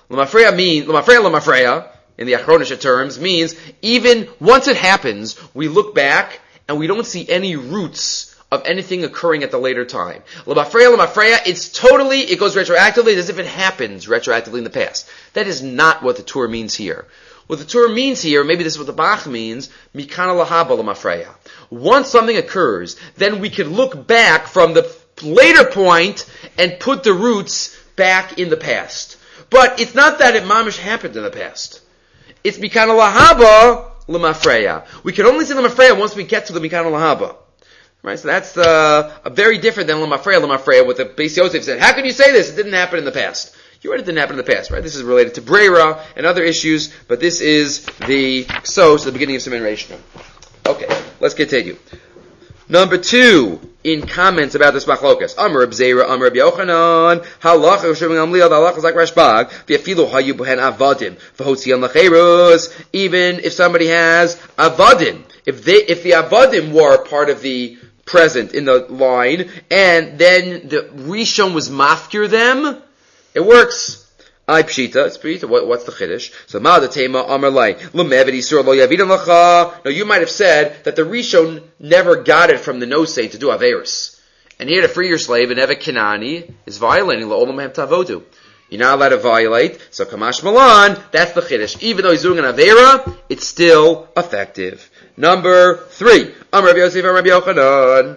Lemafreya, in the Achronisha terms, means even once it happens, we look back and we don't see any roots of anything occurring at the later time. Lemafreya, it goes retroactively as if it happens retroactively in the past. That is not what the Tur means here. What the Tur means here, maybe this is what the Bach means, mikana lahaba lemafreya. Once something occurs, then we can look back from the later point and put the roots back in the past. But it's not that it mamish happened in the past. It's mikana lahaba lemafreya. We can only say lemafreya once we get to the mikana lahaba. Right? So that's very different than lemafreya, what the Beis Yosef said. How can you say this? It didn't happen in the past. You already didn't happen in the past, right? This is related to Breira and other issues, but this is the Ksos, the beginning of Siman Reish Nun. Okay, let's continue. Number 2. in comments about this machlokas. Amar Reb Zera, Amar Reb Yochanan, halacha Reb Shimon Gamliel, the halacha is like Rashbag, v'yafilu hayu bohen avadim, v'hotzian lacheros, even if somebody has avadim, if the avadim were part of the present in the line, and then the Rishon was mafkir them, it works. I pshita, it's pshita. What's the chiddush? So ma'adatema amar lai l'mevet isur lo yavidan lacha. Now you might have said that the Rishon never got it from the nosei to do averis, and he had to free your slave, and Evet Kenani is violating la'olam hem tavodu. You're not allowed to violate. So kamash malan, that's the chiddush. Even though he's doing an avera, it's still effective. Number 3, Amar Rabbi Yosef and Rabbi Yochanan.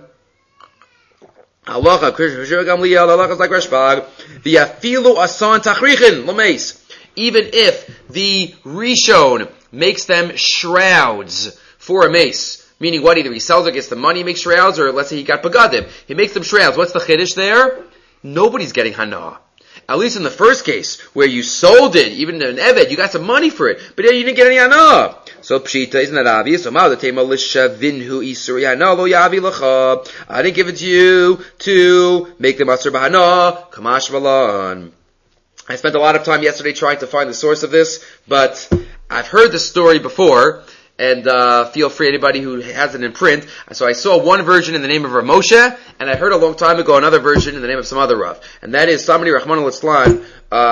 Halacha, Krishna Gamliel, halacha is like Rashbag. V'yafilu asan tachrichin l'meis. Even if the Rishon makes them shrouds for a mace, meaning what, either he sells or gets the money, he makes shrouds, or let's say he got pagadim, he makes them shrouds. What's the chiddush there? Nobody's getting hana. At least in the first case, where you sold it, even an eved, you got some money for it, but then you didn't get any hana. So pshita, isn't that obvious? So ma'adatema l'shavinhu isuri hana lo yavi l'cha. I didn't give it to you to make them asur b'hana. Kamash malan. I spent a lot of time yesterday trying to find the source of this, but I've heard this story before, and feel free, anybody who has it in print. So I saw one version in the name of Rav Moshe, and I heard a long time ago another version in the name of some other Rav. And that is somebody, Rahman al-Islam,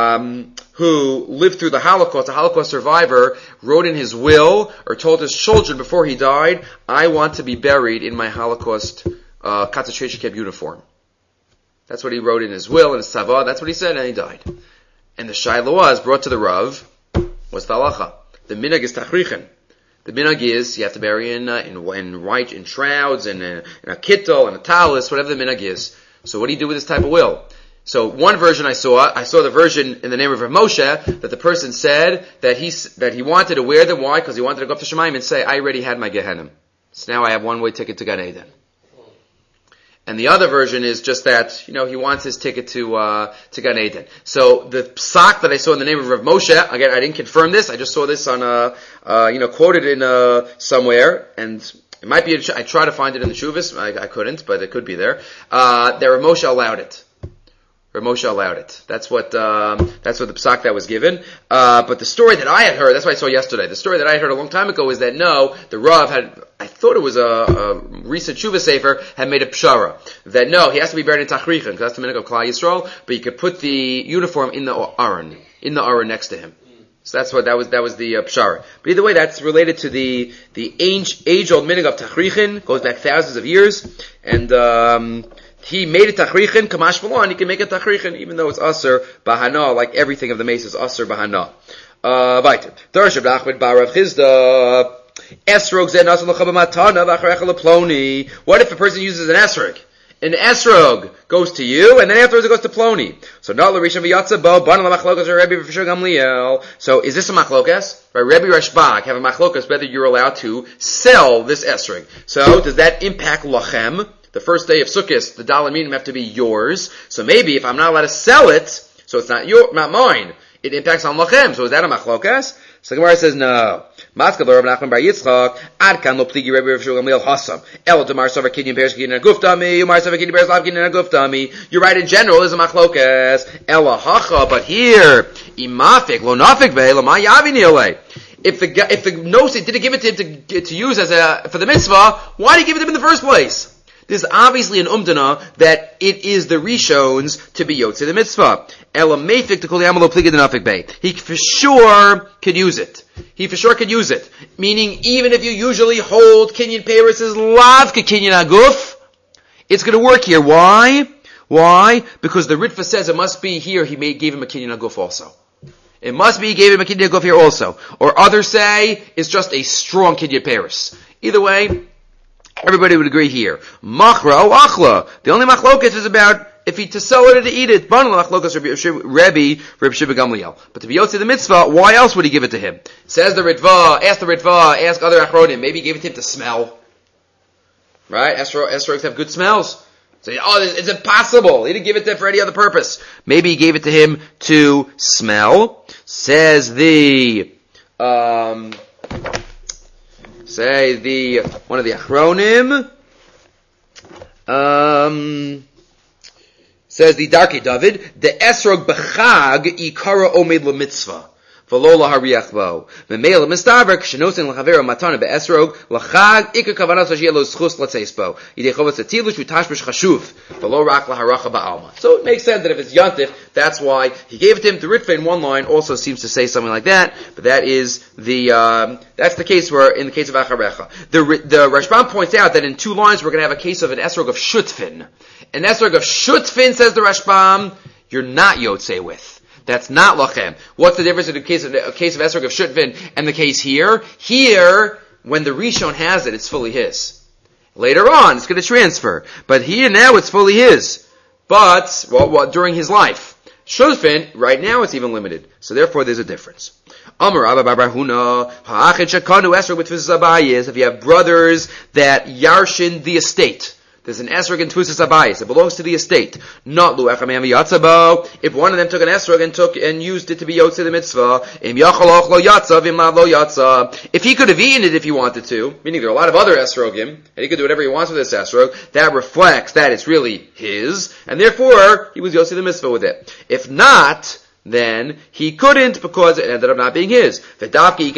who lived through the Holocaust, a Holocaust survivor, wrote in his will, or told his children before he died, I want to be buried in my Holocaust concentration camp uniform. That's what he wrote in his will, in his tzava, that's what he said, and he died. And the Shaila was brought to the Rav, what's the halacha? The minhag is tachrichin. The minhag is you have to bury in shrouds, and in a kittel, and a talis, whatever the minhag is. So what do you do with this type of will? So one version I saw the version in the name of Rav Moshe, that the person said that he wanted to wear them. Why? Because he wanted to go up to Shemaim and say, I already had my Gehenim. So now I have one-way ticket to Gan Eden. And the other version is just that, he wants his ticket to Gan Eden. So the psak that I saw in the name of Rav Moshe, again, I didn't confirm this, I just saw this on quoted in, somewhere, and it might be, I tried to find it in the Shuvas, I couldn't, but it could be there, that Rav Moshe allowed it. Rav Moshe allowed it. That's what the psak that was given. But the story that I had heard, that's what I saw yesterday, the story that I had heard a long time ago is that no, the Rav I thought it was a recent Shuvah Sefer, had made a pshara. That no, he has to be buried in Tachrichin, because that's the minhag of Klal Yisrael, but you could put the uniform in the Aron next to him. So that was the pshara. But either way, that's related to the age-old minhag of Tachrichin, goes back thousands of years, and, he made it tachrichin, kamash malan, he can make it tachrichin, even though it's asur bahana, like everything of the mace is asur bahana. Weiter. Darash Rav Nachman bar Rav Chizda, esrog zeh nasan l'cha b'matana v'acharecha l'ploni. What if a person uses an esrog? An esrog goes to you, and then afterwards it goes to Ploni. So not l'rishon v'yatza bo, ban l'machlokas or Rebbe v'shur Gamliel. So is this a machlokas? Right, Rebbe Rashbag have a machlokas whether you're allowed to sell this esrog. So does that impact lachem? The first day of Sukkot, the dollar minim have to be yours. So maybe if I'm not allowed to sell it, so it's not mine, it impacts on lachem. So is that a machlokas? So the Gemara says no. Maskal Rav Nachman bar Yitzchak ad kan lo pligi Rebbe Rav Shul Gamliel hasam el demar savar kinyan peres kinyan guftami umar savar kinyan peres lav kinyan guftami. You're right in general is a machlokas ela hacha, but here imafik lo nafik ve lo ma yavini olei. If the nosi didn't give it to him to use for the mitzvah, why did he give it to him in the first place? This is obviously an umdana that it is the Rishons to be yotze the mitzvah. Ela meifik to kol yamalo pligid nafik bay. He for sure could use it. Meaning, even if you usually hold kinyan peres as lav kinyan aguf, it's going to work here. Why? Because the Ritva says it must be here. He gave him a kinyan aguf also. It must be he gave him a kinyan aguf here also. Or others say it's just a strong kinyan peres. Either way, everybody would agree here. Machra o achla. The only machlokas is about if he to sell it or to eat it. Ban machlokas Rebbe Reb Shimon Gamliel. But to be yotze the mitzvah, why else would he give it to him? Says the Ritva, ask other achronim. Maybe he gave it to him to smell. Right? Esrogs have good smells. So, it's impossible. He didn't give it to him for any other purpose. Maybe he gave it to him to smell. Says one of the achronim, Says the Darkei David, the esrog b'chag ikara omed l'mitzvah. V'lo lahariach bo. V'meil mistaver k'shenosin l'chavero matana be'esrog l'chag ikar kavanas ha'shiyah lo zchus l'tzeis bo. Yidei chovas atilush v'tashmish chashuv. V'lo rak laharacha ba'alma. So it makes sense that if it's yantif, that's why he gave it to him. The Ritva in one line also seems to say something like that, but that is that's the case where, in the case of acharecha. The Rashbam points out that in 2 lines we're going to have a case of an esrog of shutfin. An esrog of shutfin, says the Rashbam, you're not yotzei with. That's not lachem. What's the difference in a case of esrog of shutfin and the case here? Here, when the Rishon has it, it's fully his. Later on, it's going to transfer. But here now, it's fully his. But, during his life. Shutfin, right now, it's even limited. So therefore, there's a difference. Amar Abba Bar Huna, ha'achet shakanu esrog b'tfusas abayis. If you have brothers that yarshin the estate, there's an esrog in tfusas abayis. It belongs to the estate. Not lu echamam yatzabo. If one of them took an esrog and used it to be yotze the mitzvah, im yachal och lo yatzav, im la lo yatzav. If he could have eaten it if he wanted to, meaning there are a lot of other esrogim, and he could do whatever he wants with this esrog, that reflects that it's really his, and therefore he was yotze the mitzvah with it. If not, then he couldn't because it ended up not being his. And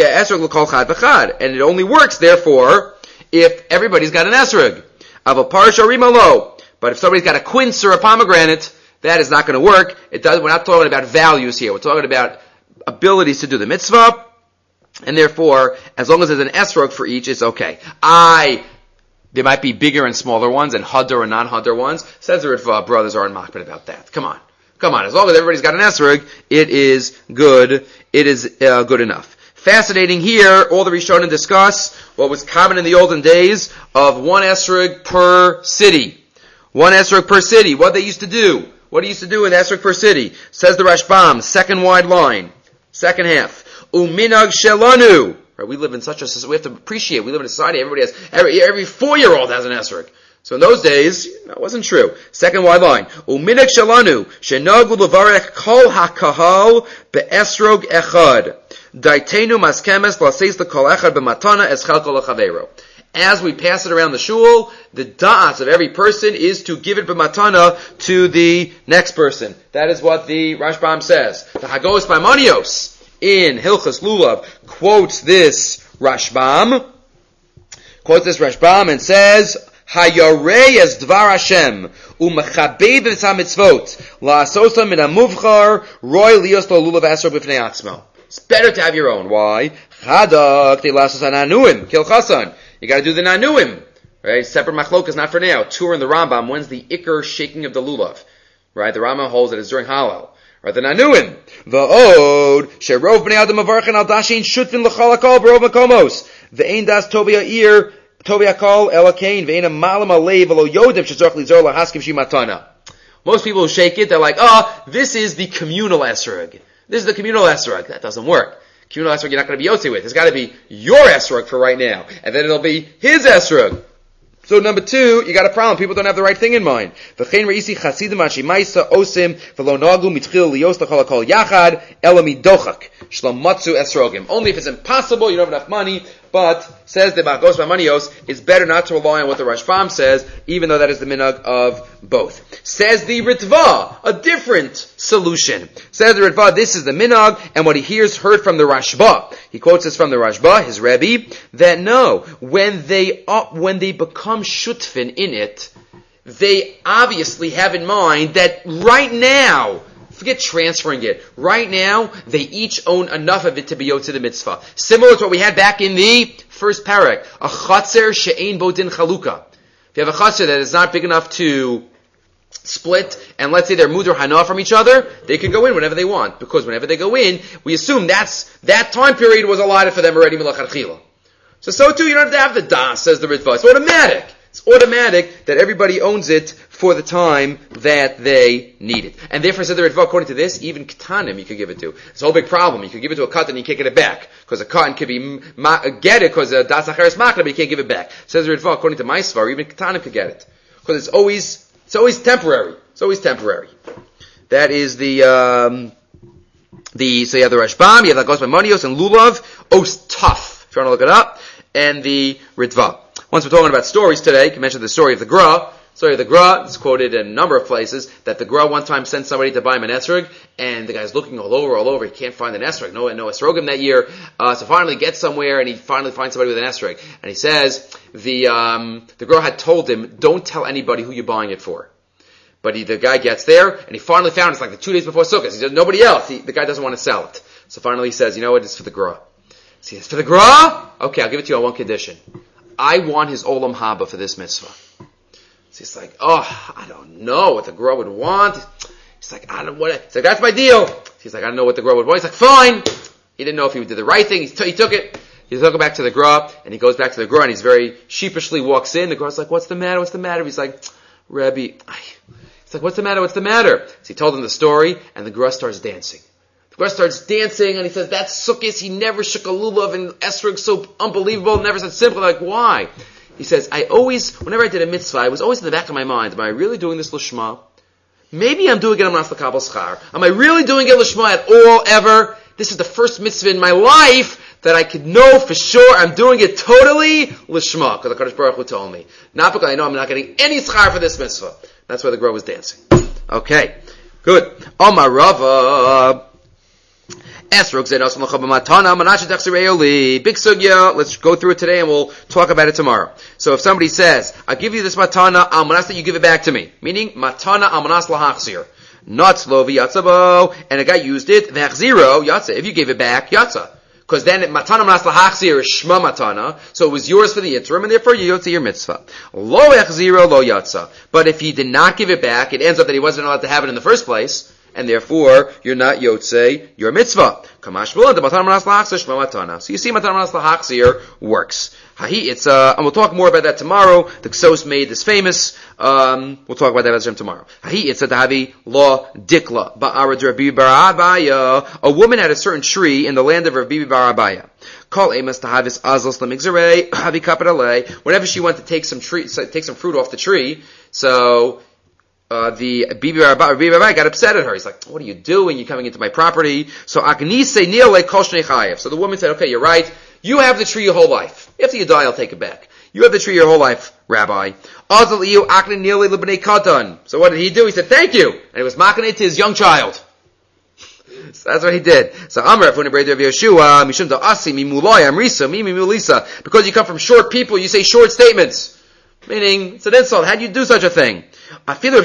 it only works, therefore, if everybody's got an esrog. But if somebody's got a quince or a pomegranate, that is not going to work. We're not talking about values here. We're talking about abilities to do the mitzvah. And therefore, as long as there's an esrog for each, it's okay. There might be bigger and smaller ones and hadar and non-hadar ones. Says the Ritva brothers aren't makbid about that. Come on. As long as everybody's got an esrog, it is good. It is good enough. Fascinating here, all the Rishonim discuss what was common in the olden days of 1 esrog per city. 1 esrog per city. What they used to do. What he used to do in esrog per city. Says the Rashbam, second wide line, second half. Uminag shelanu. Right, we live in we have to appreciate, we live in a society, every 4-year-old has an esrog. So in those days, that wasn't true. Second wide line. Uminag shelanu, shenagu levarech kol hakahal be'esrog echad. Daitenu maskemes laseis lekol echad b'matana eschal kol lechavero. As we pass it around the shul, the da'at of every person is to give it b'matana to the next person. That is what the Rashbam says. The Hagos Maimonios in Hilchos Lulav quotes this Rashbam and says, Hayarei es dvar Hashem u'mechabed v'tzah mitzvot la'asosa min ha'muvchar roi lios lo lulav esrog b'fnei atzmo. It's better to have your own. Why? Chadak te lasos ha'nanuim kil chasan. You got to do the nanuim. Right? Separate machlok is not for now. Tur in the Rambam. When's the ikar shaking of the lulav? Right? The Rambam holds that it's during Hallel. Right? The nanuim. Va'od sherov b'nei adam avarchen al dashin shutfin l'chal hakol b'rov makomos. Ve'ein das tovia ir tovia kol elakain ve'ein amalam alev v'lo yodim shezorch lizor lahaskim shimatana. Most people who shake it, they're like, this is the communal esrog. This is the communal esrog. That doesn't work. Communal esrog you're not going to be yotze with. It's got to be your esrog for right now. And then it'll be his esrog. So number 2, you got a problem. People don't have the right thing in mind. V'chein re'isi chasidim ashimaisa osim v'lo nagu mitchil liyos l'chol hakol yachad ela midochak shlom matzu esrogim. Only if it's impossible, you don't have enough money. But, says the Hagos Maimonios, it's better not to rely on what the Rashbam says, even though that is the minhag of both. Says the Ritva, a different solution. Says the Ritva, this is the minhag, and what he heard from the Rashba. He quotes this from the Rashba, his Rebbe, that no, when they become shutfin in it, they obviously have in mind that right now, forget transferring it. Right now, they each own enough of it to be yotze the mitzvah. Similar to what we had back in the first parak. A chatzer she'ein bo din chaluka. If you have a chatzer that is not big enough to split, and let's say they're mudar hana from each other, they can go in whenever they want. Because whenever they go in, we assume that time period was allotted for them already milachatchila. So too, you don't have to have the das, says the Ritva. It's automatic. It's automatic that everybody owns it for the time that they need it. And therefore, said the Ritva, according to this, even katanim you could give it to. It's a whole big problem. You could give it to a katan and you can't get it back. Because a katan could get it because das acheres makna, but you can't give it back. Says the Ritva, according to my svar, even katanim could get it. Because it's always temporary. It's always temporary. That is so you have the Rashbam, you have the Hagos Maimonios and Lulav, tough. If you want to look it up. And the Ritva. Once we're talking about stories today, you can mention the story of the Gra, Sorry, the Gra, it's quoted in a number of places, that the Gra one time sent somebody to buy him an esrog, and the guy's looking all over, he can't find an esrog, no esrogim that year, so finally gets somewhere, and he finally finds somebody with an esrog, and he says, the Gra had told him, don't tell anybody who you're buying it for. But the guy gets there, and he finally found it, it's like the 2 days before Sukkot, he says, nobody else, the guy doesn't want to sell it. So finally he says, you know what, it's for the Gra. So it's for the Gra? Okay, I'll give it to you on one condition. I want his Olam Haba for this mitzvah. So he's like, I don't know what the Gra would want. He's like, he's like, that's my deal. He's like, I don't know what the Gra would want. He's like, fine. He didn't know if he did the right thing. He took it. He took it back to the Gra, and he goes back to the Gra, and he's very sheepishly walks in. The Gra's like, what's the matter? He's like, Rebbe, he's like, what's the matter? So he told him the story, and the Gra starts dancing. The Gra starts dancing, and he says, that's Sukkot. He never shook a lulav, and esrog so unbelievable, never said simple. Like, why? He says, whenever I did a mitzvah, I was always in the back of my mind, am I really doing this l'shma? Maybe I'm doing it, I'm not l'kabel schar. Am I really doing it l'shma at all, ever? This is the first mitzvah in my life that I could know for sure I'm doing it totally l'shma, because the Kadosh Baruch Hu told me. Not because I know I'm not getting any schar for this mitzvah. That's why the Gra was dancing. Okay, good. Omar Rava. Big sugya, let's go through it today and we'll talk about it tomorrow. So if somebody says, I'll give you this matana, I'll manas that you give it back to me. Meaning, matana al manas lahachzir. Not slow v'yatzabo, and a guy used it, v'achziro, yatza. If you gave it back, yatza. Because then matana manas lahachzir is shma matana, so it was yours for the interim, and therefore you yotze your mitzvah. Lo echziro, lo yatza. But if he did not give it back, it ends up that he wasn't allowed to have it in the first place, and therefore you're not yotzei your mitzvah. So you see, Matan Manas Lahachzir works. It's and we'll talk more about that tomorrow. The Ksos made this famous. We'll talk about that tomorrow. It's a Dahavi law dikla ba'arad Rabbi Bar Abaya. A woman had a certain tree in the land of Rabbi Bar Abaya. Call Amos Tahavis Azos Lamigzarei Havi Kapadale. Whenever she went to take some fruit off the tree, so the Bibi Rabbi got upset at her. He's like, what are you doing? You're coming into my property. So Agnise Nile Kol Shnei Chayev. So the woman said, okay, you're right. You have the tree your whole life. After you die, I'll take it back. You have the tree your whole life, Rabbi. So what did he do? He said, thank you. And he was mocking it to his young child. So that's what he did. So because you come from short people, you say short statements. Meaning, it's an insult. How do you do such a thing? Even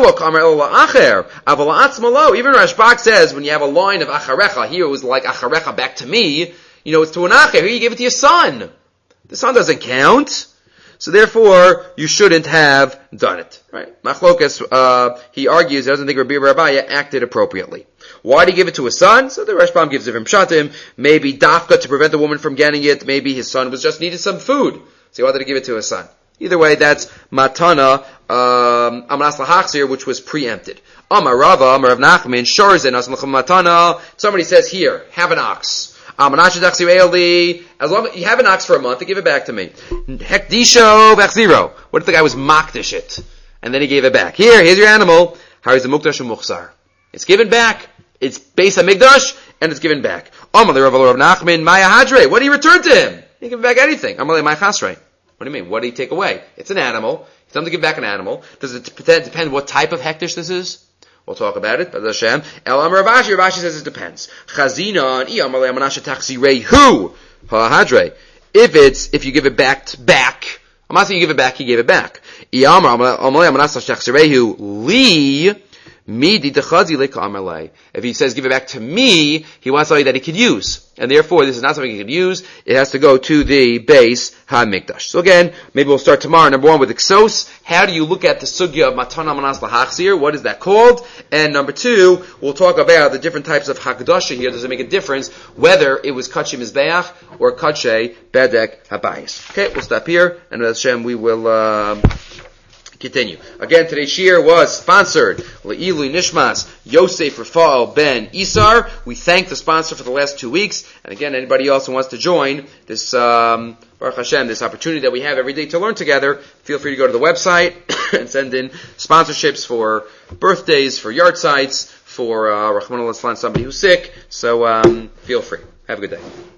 Rashbak says, when you have a line of acharecha, here it was like acharecha back to me, it's to an acher. Here you give it to your son. The son doesn't count. So therefore, you shouldn't have done it. Right? Machlokas, he argues, he doesn't think Rabbi Rabbiya acted appropriately. Why did he give it to his son? So the Rashbam gives it from Pshatim. Maybe dafka to prevent the woman from getting it. Maybe his son just needed some food. So he wanted to give it to his son. Either way, that's matana, amanas lahachzir, which was preempted. Amar Rava, Amar Rav Nachman, shorzen as matana. Somebody says, here, have an ox. As long as you have an ox for a month, give it back to me. Hekdisho v'achziro. What if the guy was makdish it? And then he gave it back. Here's your animal. Hariz a mukdash muchsar. It's given back. It's based on mikdash, and it's given back. Amar Rav Nachman, Maya Hadre. What do you return to him? He didn't give back anything. Amar Maya Chasrei. What do you mean? What do you take away? It's an animal. He's going to give back an animal. Does it depend what type of hektish this is? We'll talk about it. Hashem. El Amar Ravashi. Ravashi says it depends. Chazina and Iyamar le'amanasha taxirei hu ha'hadre. If you give it back, I'm not saying you give it back. He gave it back. Iyamar le'amanasha taxirei hu li. If he says give it back to me, he wants something that he could use. And therefore, this is not something he could use. It has to go to the base HaMikdash. So again, maybe we'll start tomorrow, number one, with Ksos. How do you look at the sugya of Matana Manas Lahachzir? What is that called? And number two, we'll talk about the different types of Hakdasha here. Does it make a difference whether it was Kache Mizbeach or Kache Bedek Habayis? Okay, we'll stop here. And with Hashem, we will continue. Again, today's shir was sponsored Le'ilu Nishmas Yosef Rafal Ben Isar. We thank the sponsor for the last 2 weeks. And again, anybody else who wants to join this Baruch Hashem, this opportunity that we have every day to learn together, feel free to go to the website and send in sponsorships for birthdays, for yard sites, for Rahman al-Islam, somebody who's sick. So feel free. Have a good day.